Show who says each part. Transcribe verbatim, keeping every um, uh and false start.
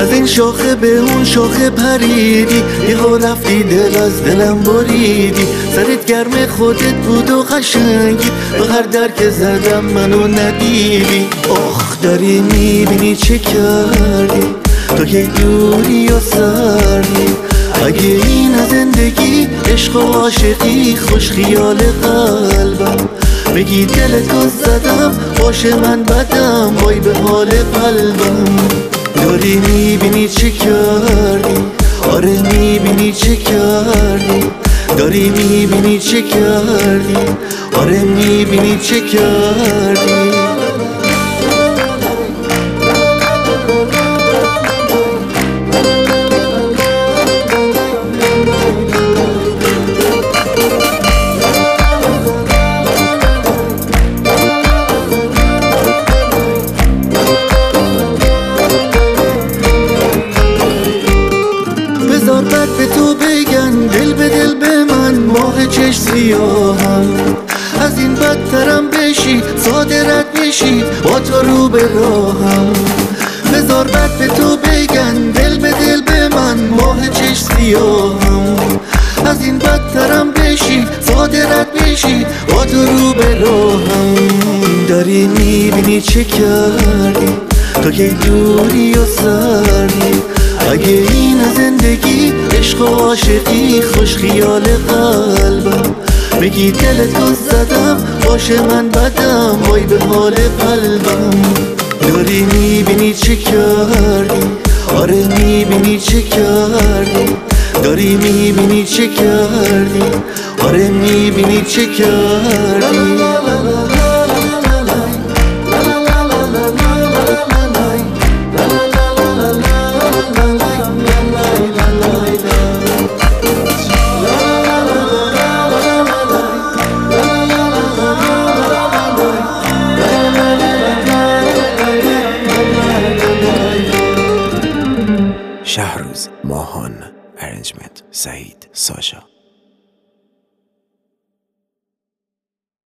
Speaker 1: از این شاخه به اون شاخه پریدی، یهو رفتی دل از دلم بریدی. سرت گرم خودت بود و قشنگی، به هر در که زدم منو ندیدی. آخ داری میبینی چه کردی، تو که دوری و سردی. اگه این از زندگی عشق و عاشقی خوش خیال قلبم، بگی دلتو زدم باشه من بدم، وای به حال قلبم. داری میبینی چه کردی، آره میبینی چه کردی. داری میبینی چه کردی، آره میبینی چه کردی. بذار بد به تو بگن، دل به دل به من ماه چشم سیاهم. از این بدترم بشی، صادرت بشی با تو رو به راهم. بذار بد به تو بگن، دل به دل به من ماه چشم سیاهم. از این بدترم بشی، صادرت بشی با تو رو به راهم. داری میبینی چه کردی، تو که دوری و سردی. اگه این از زندگی عشق و عاشقی خوش خیال قلبم، بگی دلتو زدم باشه من بدم، وای به حال قلبم. داری میبینی چه کردی، آره میبینی چه کردی. داری میبینی چه کردی، آره میبینی چه کردی.
Speaker 2: شهروز ماهان، ارنجمنت سعید ساشا.